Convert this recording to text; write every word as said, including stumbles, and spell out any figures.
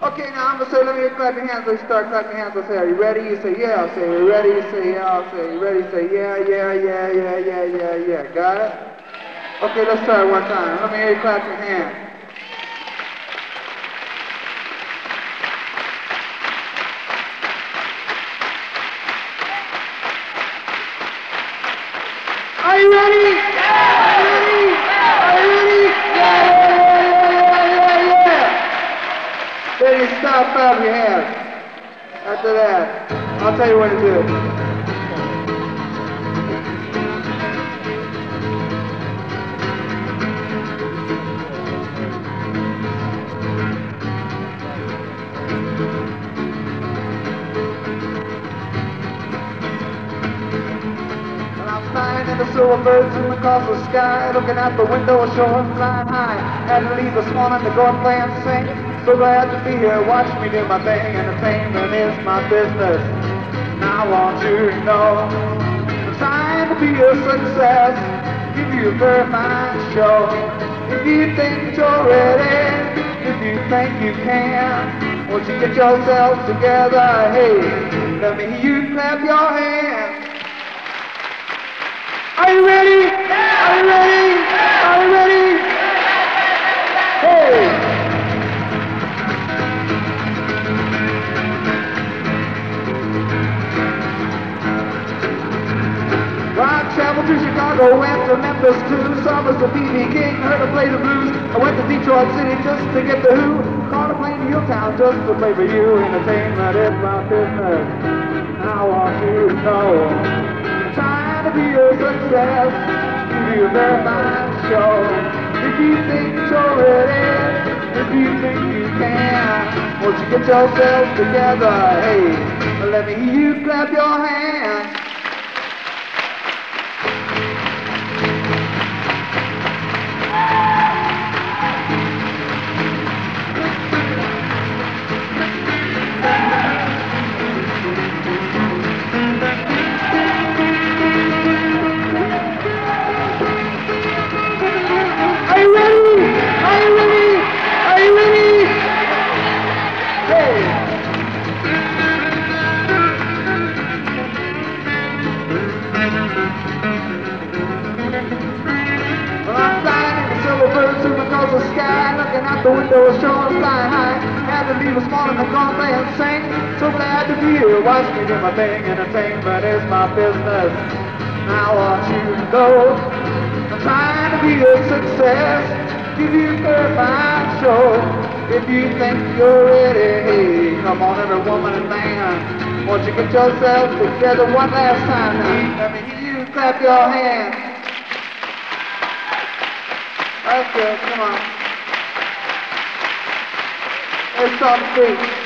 Okay, now I'm gonna say, let me clap your hands. Let's start clapping your hands. I'll say, are you ready? You say, yeah. I'll say, are you ready? You say, yeah. I'll say, are you ready? You say, yeah, yeah, yeah, yeah, yeah, yeah, yeah. Got it? Okay, let's try it one time. Let me hear you clap your hands. Are you ready? Yeah! Are you ready? Yeah! Are you ready? Yeah, yeah, yeah, yeah, yeah. Then you stop clapping your hands. After that, I'll tell you what to do. Flying in the silver birds zoom across the sky, looking out the window, showing flying high. Had to leave this morning to go and play and sing. So glad to be here, watch me do my thing. Entertainment is my business. Now I want you to know I'm trying to be a success, give you a very fine show. If you think you're ready, if you think you can, won't you get yourself together? Hey, let me hear you clap your hands. Are you ready? Yeah. Are you ready? Yeah. Are you ready? Yeah. Hey! Well, I traveled to Chicago, went to Memphis too, saw Mister B B King, heard him play the blues. I went to Detroit City just to get the Who, caught a plane to your town just to play for you. Entertainment is my business. I want you to know trying to be a success, give you a very fine show. If you think you're ready, if you think you can, won't you get yourself together? Hey, let me hear you clap your hands. The sky, looking out the window, showing flying high. Had to leave this morning to go and play and sing. So glad to be here, watch me do my thing. Entertainment is my business. I want you to know I'm trying to be a success, give you a very fine show. If you think you're ready, hey, come on every woman and man, won't you get yourself together one last time now? Let me hear you clap your hands. That's good, come on. Let's talk feet.